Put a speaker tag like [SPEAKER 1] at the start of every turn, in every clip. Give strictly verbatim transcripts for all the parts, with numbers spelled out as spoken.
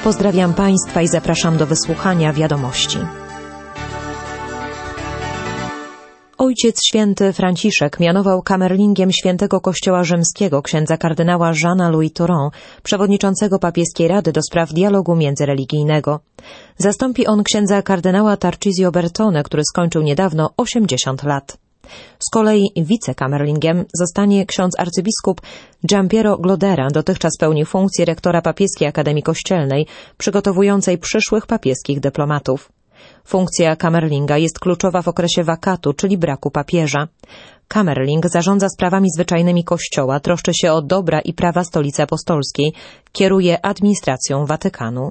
[SPEAKER 1] Pozdrawiam Państwa i zapraszam do wysłuchania wiadomości. Ojciec Święty Franciszek mianował kamerlingiem Świętego Kościoła Rzymskiego księdza kardynała Jeana-Louis Tauran, przewodniczącego Papieskiej Rady do spraw dialogu międzyreligijnego. Zastąpi on księdza kardynała Tarcisio Bertone, który skończył niedawno osiemdziesiąt lat. Z kolei wicekamerlingiem zostanie ksiądz arcybiskup Giampiero Glodera, dotychczas pełni funkcję rektora Papieskiej Akademii Kościelnej, przygotowującej przyszłych papieskich dyplomatów. Funkcja kamerlinga jest kluczowa w okresie wakatu, czyli braku papieża. Kamerling zarządza sprawami zwyczajnymi Kościoła, troszczy się o dobra i prawa Stolicy Apostolskiej, kieruje administracją Watykanu.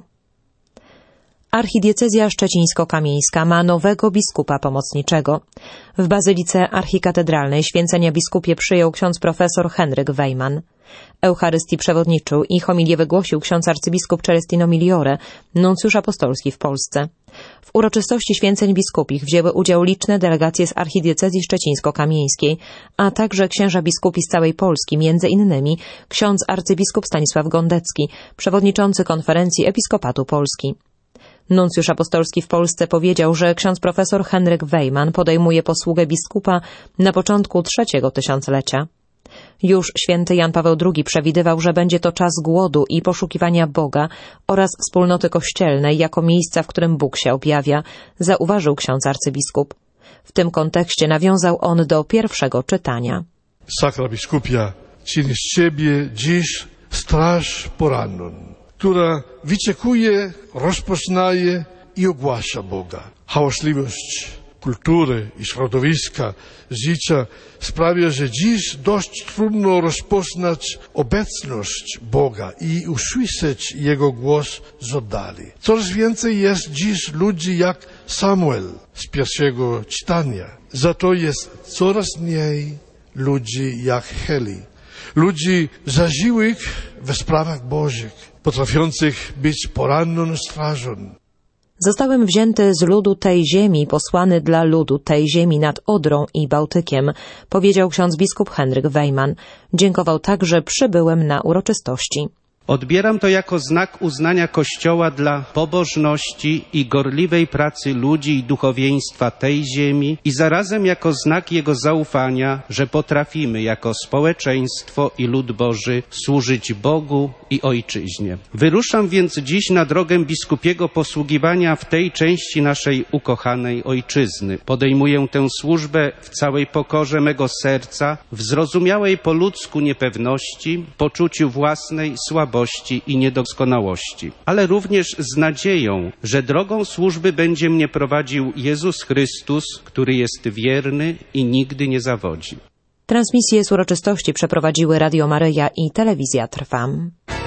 [SPEAKER 1] Archidiecezja szczecińsko-kamieńska ma nowego biskupa pomocniczego. W Bazylice Archikatedralnej święcenia biskupie przyjął ksiądz profesor Henryk Wejman. Eucharystii przewodniczył i homilię wygłosił ksiądz arcybiskup Celestino Migliore, nuncjusz apostolski w Polsce. W uroczystości święceń biskupich wzięły udział liczne delegacje z archidiecezji szczecińsko-kamieńskiej, a także księża biskupi z całej Polski, między innymi ksiądz arcybiskup Stanisław Gondecki, przewodniczący Konferencji Episkopatu Polski. Nuncjusz apostolski w Polsce powiedział, że ksiądz profesor Henryk Wejman podejmuje posługę biskupa na początku trzeciego tysiąclecia. Już święty Jan Paweł drugi przewidywał, że będzie to czas głodu i poszukiwania Boga oraz wspólnoty kościelnej jako miejsca, w którym Bóg się objawia, zauważył ksiądz arcybiskup. W tym kontekście nawiązał on do pierwszego czytania.
[SPEAKER 2] Sakra biskupia czyni z ciebie dziś straż poranną, która wyczekuje, rozpoznaje i ogłasza Boga. Hałaśliwość kultury i środowiska, życia sprawia, że dziś dość trudno rozpoznać obecność Boga i usłyszeć Jego głos z oddali. Coraz więcej jest dziś ludzi jak Samuel z pierwszego czytania. Za to jest coraz mniej ludzi jak Heli. Ludzi zażyłych we sprawach Bożych, potrafiących być poranną strażą.
[SPEAKER 1] Zostałem wzięty z ludu tej ziemi, posłany dla ludu tej ziemi nad Odrą i Bałtykiem, powiedział ksiądz biskup Henryk Wejman. Dziękował także przybyłym na uroczystości.
[SPEAKER 3] Odbieram to jako znak uznania Kościoła dla pobożności i gorliwej pracy ludzi i duchowieństwa tej ziemi i zarazem jako znak jego zaufania, że potrafimy jako społeczeństwo i lud Boży służyć Bogu i Ojczyźnie. Wyruszam więc dziś na drogę biskupiego posługiwania w tej części naszej ukochanej Ojczyzny. Podejmuję tę służbę w całej pokorze mego serca, w zrozumiałej po ludzku niepewności, poczuciu własnej słabości i niedoskonałości, ale również z nadzieją, że drogą służby będzie mnie prowadził Jezus Chrystus, który jest wierny i nigdy nie zawodzi.
[SPEAKER 1] Transmisję z uroczystości przeprowadziły Radio Maryja i Telewizja Trwam.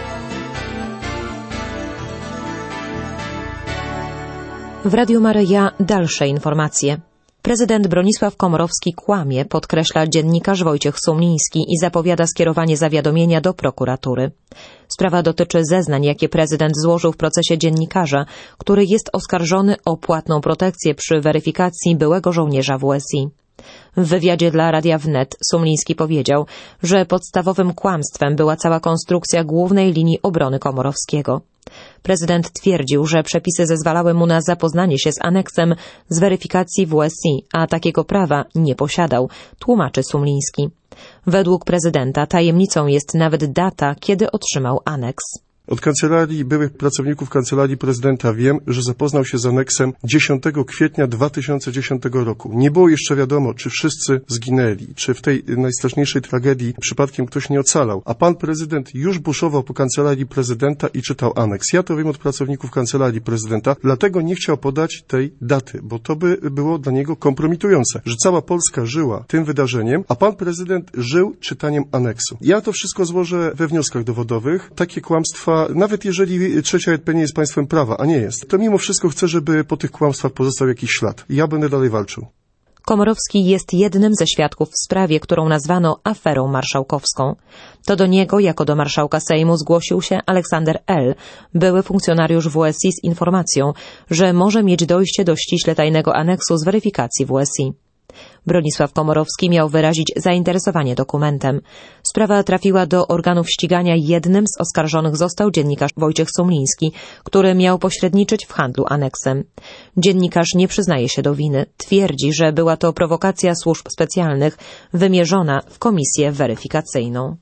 [SPEAKER 1] W Radio Maryja dalsze informacje. Prezydent Bronisław Komorowski kłamie, podkreśla dziennikarz Wojciech Sumliński i zapowiada skierowanie zawiadomienia do prokuratury. Sprawa dotyczy zeznań, jakie prezydent złożył w procesie dziennikarza, który jest oskarżony o płatną protekcję przy weryfikacji byłego żołnierza W S I. W wywiadzie dla Radia Wnet Sumliński powiedział, że podstawowym kłamstwem była cała konstrukcja głównej linii obrony Komorowskiego. Prezydent twierdził, że przepisy zezwalały mu na zapoznanie się z aneksem z weryfikacji W S I, a takiego prawa nie posiadał, tłumaczy Sumliński. Według prezydenta tajemnicą jest nawet data, kiedy otrzymał aneks.
[SPEAKER 4] Od kancelarii byłych pracowników Kancelarii Prezydenta wiem, że zapoznał się z aneksem dziesiątego kwietnia dwa tysiące dziesiątego roku. Nie było jeszcze wiadomo, czy wszyscy zginęli, czy w tej najstraszniejszej tragedii przypadkiem ktoś nie ocalał. A pan prezydent już buszował po Kancelarii Prezydenta i czytał aneks. Ja to wiem od pracowników Kancelarii Prezydenta, dlatego nie chciał podać tej daty, bo to by było dla niego kompromitujące, że cała Polska żyła tym wydarzeniem, a pan prezydent żył czytaniem aneksu. Ja to wszystko złożę we wnioskach dowodowych. Takie kłamstwa, nawet jeżeli trzecia R P nie jest państwem prawa, a nie jest, to mimo wszystko chcę, żeby po tych kłamstwach pozostał jakiś ślad. Ja będę dalej walczył.
[SPEAKER 1] Komorowski jest jednym ze świadków w sprawie, którą nazwano aferą marszałkowską. To do niego, jako do marszałka Sejmu, zgłosił się Aleksander L., były funkcjonariusz W S I z informacją, że może mieć dojście do ściśle tajnego aneksu z weryfikacji W S I. Bronisław Komorowski miał wyrazić zainteresowanie dokumentem. Sprawa trafiła do organów ścigania. Jednym z oskarżonych został dziennikarz Wojciech Sumliński, który miał pośredniczyć w handlu aneksem. Dziennikarz nie przyznaje się do winy. Twierdzi, że była to prowokacja służb specjalnych wymierzona w komisję weryfikacyjną.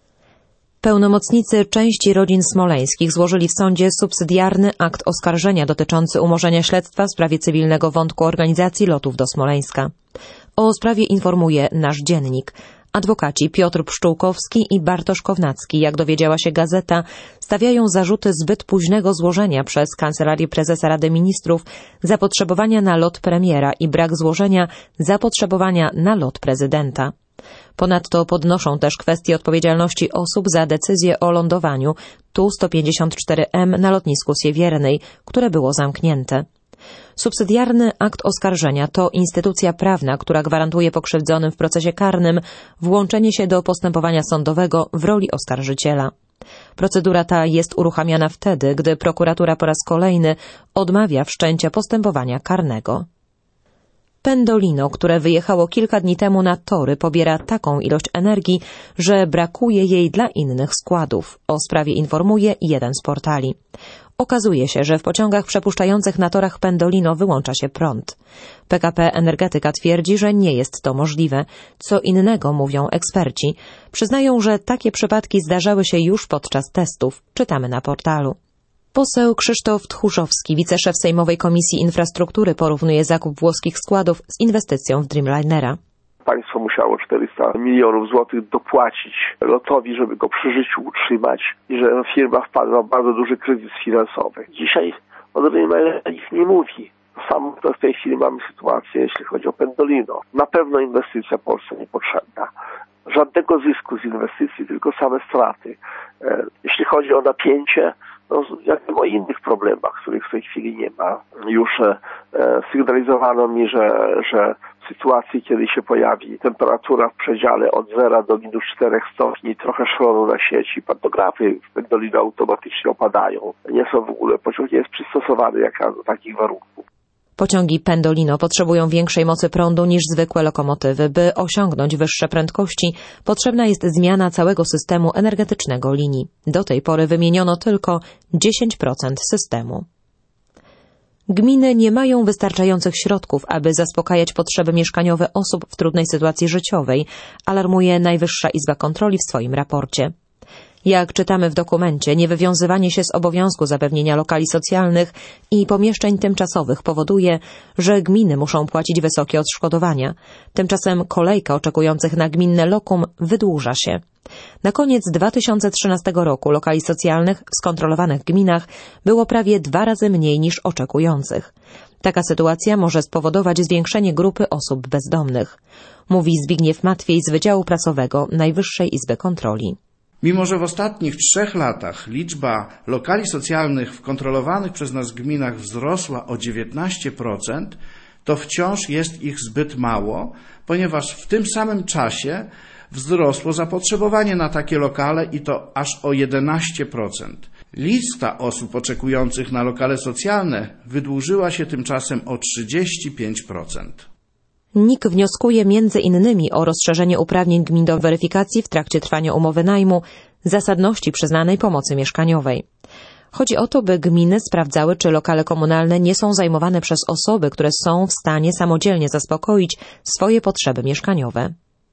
[SPEAKER 1] Pełnomocnicy części rodzin smoleńskich złożyli w sądzie subsydiarny akt oskarżenia dotyczący umorzenia śledztwa w sprawie cywilnego wątku organizacji lotów do Smoleńska. O sprawie informuje nasz dziennik. Adwokaci Piotr Pszczółkowski i Bartosz Kownacki, jak dowiedziała się gazeta, stawiają zarzuty zbyt późnego złożenia przez Kancelarię Prezesa Rady Ministrów zapotrzebowania na lot premiera i brak złożenia zapotrzebowania na lot prezydenta. Ponadto podnoszą też kwestię odpowiedzialności osób za decyzję o lądowaniu T U sto pięćdziesiąt cztery M na lotnisku Siewiernej, które było zamknięte. Subsydiarny akt oskarżenia to instytucja prawna, która gwarantuje pokrzywdzonym w procesie karnym włączenie się do postępowania sądowego w roli oskarżyciela. Procedura ta jest uruchamiana wtedy, gdy prokuratura po raz kolejny odmawia wszczęcia postępowania karnego. Pendolino, które wyjechało kilka dni temu na tory, pobiera taką ilość energii, że brakuje jej dla innych składów. O sprawie informuje jeden z portali. Okazuje się, że w pociągach przepuszczających na torach Pendolino wyłącza się prąd. P K P Energetyka twierdzi, że nie jest to możliwe. Co innego mówią eksperci. Przyznają, że takie przypadki zdarzały się już podczas testów. Czytamy na portalu. Poseł Krzysztof Tchórzowski, wiceszef Sejmowej Komisji Infrastruktury, porównuje zakup włoskich składów z inwestycją w Dreamlinera.
[SPEAKER 5] Państwo musiało czterysta milionów złotych dopłacić lotowi, żeby go przy życiu utrzymać i że firma wpadła w bardzo duży kryzys finansowy. Dzisiaj o Dreamlinerze nikt nie mówi. Sam to w tej chwili mamy sytuację, jeśli chodzi o Pendolino. Na pewno inwestycja Polsce niepotrzebna. Żadnego zysku z inwestycji, tylko same straty. Jeśli chodzi o napięcie, no, jak o innych problemach, których w tej chwili nie ma. Już e, sygnalizowano mi, że, że w sytuacji, kiedy się pojawi temperatura w przedziale od zera do minus czterech stopni, trochę szronu na sieci, pantografy w Pendolino automatycznie opadają. Nie są w ogóle, pociąg nie jest przystosowany jak do takich warunków.
[SPEAKER 1] Pociągi Pendolino potrzebują większej mocy prądu niż zwykłe lokomotywy. By osiągnąć wyższe prędkości, potrzebna jest zmiana całego systemu energetycznego linii. Do tej pory wymieniono tylko dziesięć procent systemu. Gminy nie mają wystarczających środków, aby zaspokajać potrzeby mieszkaniowe osób w trudnej sytuacji życiowej, alarmuje Najwyższa Izba Kontroli w swoim raporcie. Jak czytamy w dokumencie, niewywiązywanie się z obowiązku zapewnienia lokali socjalnych i pomieszczeń tymczasowych powoduje, że gminy muszą płacić wysokie odszkodowania. Tymczasem kolejka oczekujących na gminne lokum wydłuża się. Na koniec dwa tysiące trzynastego roku lokali socjalnych w skontrolowanych gminach było prawie dwa razy mniej niż oczekujących. Taka sytuacja może spowodować zwiększenie grupy osób bezdomnych, mówi Zbigniew Matwiej z Wydziału Prasowego Najwyższej Izby Kontroli.
[SPEAKER 6] Mimo że w ostatnich trzech latach liczba lokali socjalnych w kontrolowanych przez nas gminach wzrosła o dziewiętnaście procent, to wciąż jest ich zbyt mało, ponieważ w tym samym czasie wzrosło zapotrzebowanie na takie lokale i to aż o jedenaście procent. Lista osób oczekujących na lokale socjalne wydłużyła się tymczasem o trzydzieści pięć procent.
[SPEAKER 1] N I K wnioskuje między innymi o rozszerzenie uprawnień gmin do weryfikacji w trakcie trwania umowy najmu zasadności przyznanej pomocy mieszkaniowej. Chodzi o to, by gminy sprawdzały, czy lokale komunalne nie są zajmowane przez osoby, które są w stanie samodzielnie zaspokoić swoje potrzeby mieszkaniowe.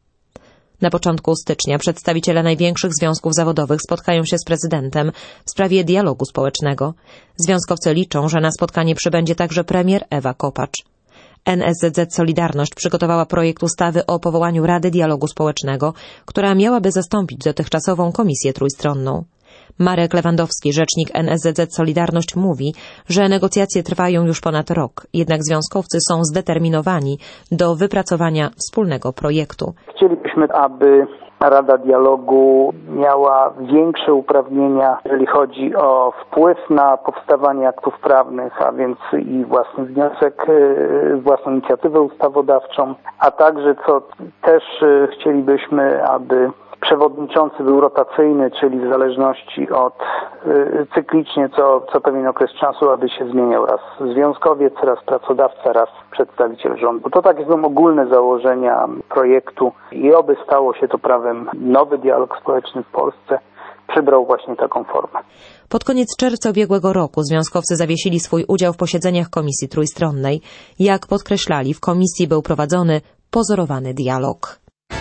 [SPEAKER 1] Na początku stycznia przedstawiciele największych związków zawodowych spotkają się z prezydentem w sprawie dialogu społecznego. Związkowcy liczą, że na spotkanie przybędzie także premier Ewa Kopacz. N S Z Z Solidarność przygotowała projekt ustawy o powołaniu Rady Dialogu Społecznego, która miałaby zastąpić dotychczasową komisję trójstronną. Marek Lewandowski, rzecznik N S Z Z Solidarność, mówi, że negocjacje trwają już ponad rok, jednak związkowcy są zdeterminowani do wypracowania wspólnego projektu.
[SPEAKER 7] Chcielibyśmy, aby Rada Dialogu miała większe uprawnienia, jeżeli chodzi o wpływ na powstawanie aktów prawnych, a więc i własny wniosek, własną inicjatywę ustawodawczą, a także, co też chcielibyśmy, aby Przewodniczący był rotacyjny, czyli w zależności od y, cyklicznie co, co pewien okres czasu, aby się zmieniał raz związkowiec, raz pracodawca, raz przedstawiciel rządu. To takie są ogólne założenia projektu i oby stało się to prawem. Nowy dialog społeczny w Polsce przybrał właśnie taką formę.
[SPEAKER 1] Pod koniec czerwca ubiegłego roku związkowcy zawiesili swój udział w posiedzeniach Komisji Trójstronnej. Jak podkreślali, w komisji był prowadzony pozorowany dialog.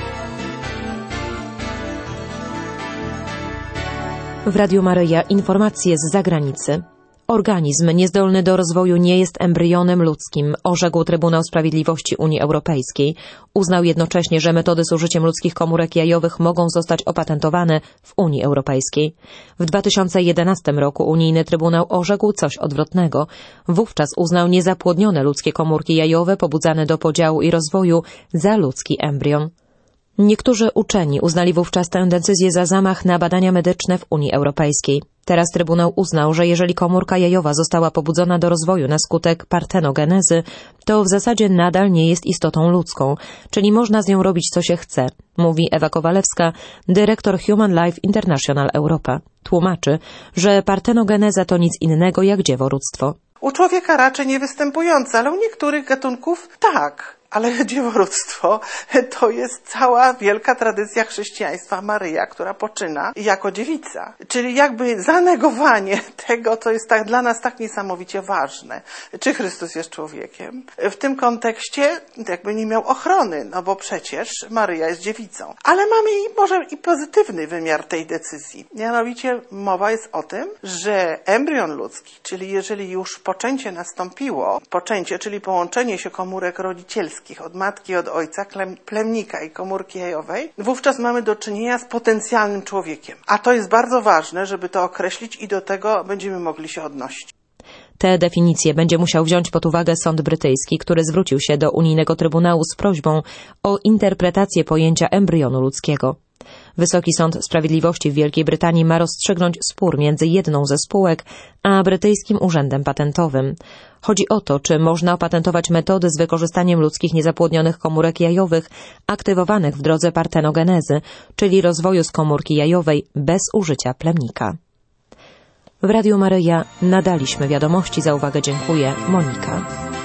[SPEAKER 1] W Radiu Maryja informacje z zagranicy. Organizm niezdolny do rozwoju nie jest embrionem ludzkim, orzekł Trybunał Sprawiedliwości Unii Europejskiej. Uznał jednocześnie, że metody z użyciem ludzkich komórek jajowych mogą zostać opatentowane w Unii Europejskiej. W dwa tysiące jedenastym roku unijny Trybunał orzekł coś odwrotnego. Wówczas uznał niezapłodnione ludzkie komórki jajowe pobudzane do podziału i rozwoju za ludzki embrion. Niektórzy uczeni uznali wówczas tę decyzję za zamach na badania medyczne w Unii Europejskiej. Teraz Trybunał uznał, że jeżeli komórka jajowa została pobudzona do rozwoju na skutek partenogenezy, to w zasadzie nadal nie jest istotą ludzką, czyli można z nią robić co się chce, mówi Ewa Kowalewska, dyrektor Human Life International Europa. Tłumaczy, że partenogeneza to nic innego jak dzieworództwo.
[SPEAKER 8] U człowieka raczej nie występujące, ale u niektórych gatunków tak. Ale dzieworództwo to jest cała wielka tradycja chrześcijaństwa. Maryja, która poczyna jako dziewica. Czyli jakby zanegowanie tego, co jest tak dla nas tak niesamowicie ważne. Czy Chrystus jest człowiekiem? W tym kontekście jakby nie miał ochrony, no bo przecież Maryja jest dziewicą. Ale mamy i może i pozytywny wymiar tej decyzji. Mianowicie mowa jest o tym, że embrion ludzki, czyli jeżeli już poczęcie nastąpiło, poczęcie, czyli połączenie się komórek rodzicielskich, od matki, od ojca, plemnika i komórki jajowej, wówczas mamy do czynienia z potencjalnym człowiekiem. A to jest bardzo ważne, żeby to określić i do tego będziemy mogli się odnosić.
[SPEAKER 1] Te definicje będzie musiał wziąć pod uwagę sąd brytyjski, który zwrócił się do unijnego Trybunału z prośbą o interpretację pojęcia embrionu ludzkiego. Wysoki Sąd Sprawiedliwości w Wielkiej Brytanii ma rozstrzygnąć spór między jedną ze spółek a brytyjskim urzędem patentowym. Chodzi o to, czy można opatentować metody z wykorzystaniem ludzkich niezapłodnionych komórek jajowych aktywowanych w drodze partenogenezy, czyli rozwoju z komórki jajowej bez użycia plemnika. W Radiu Maryja nadaliśmy wiadomości. Za uwagę dziękuję. Monika.